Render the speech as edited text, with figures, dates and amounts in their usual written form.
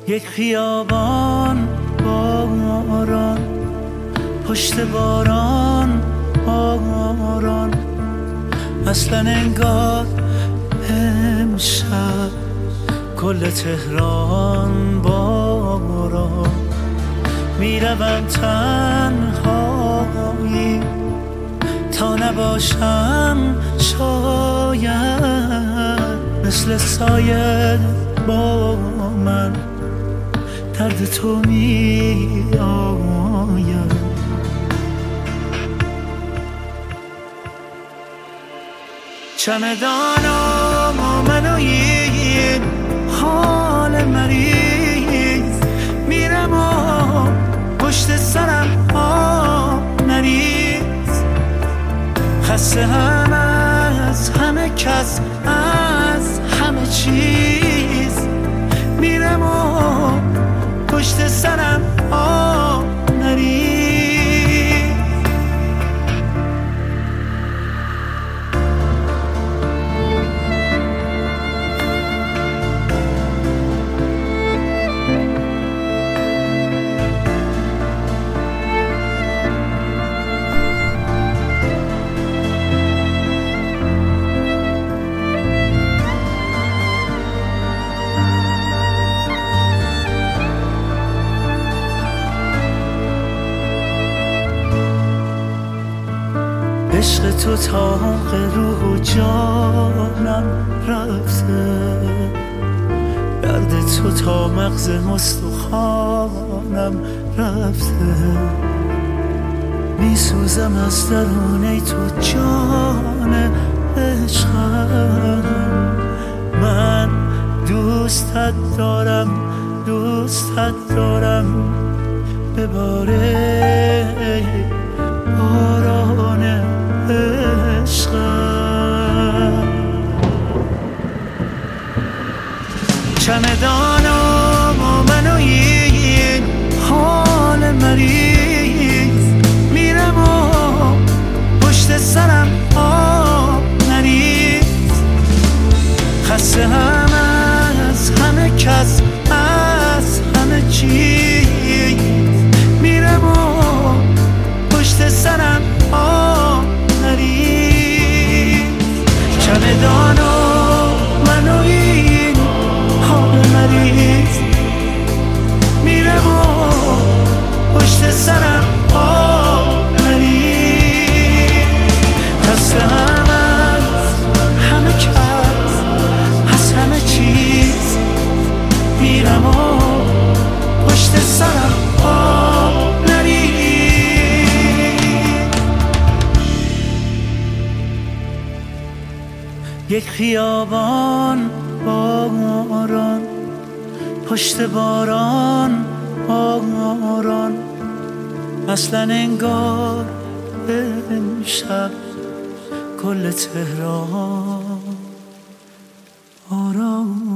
یک خیابان باران، پشت باران باران، اصلا انگار امشب کل تهران باران. میروم تنهایی تا نباشم شاید، مثل سایه با من درد تو می آید. چمدانم و من و این حال مریض، میرم و پشت سرم نریز، خسته هم از همه کس، از همه چیز، میرم و پشت سرم نریز. عشق تو طاق روح و جانم رفته، درد تو تا مغز استخوانم رفته، میسوزم از درونه تو جان عشقم. من دوستت دارم، دوستت دارم، بباره باران عشقم. چمدانم و من و این حال مریض، میرم و پشت سرم نریز، خسته هم از همه کس، از همه چیز، میرم و پشت سرم نریز. چمدان و من و این حال مریض، میرم و پشت سرم نریز، خسته هم از همه کس، از همه چیز، میرم و پشت سرم یک خیابان باران، پشت باران باران، اصلا انگار امشب کل تهران باران.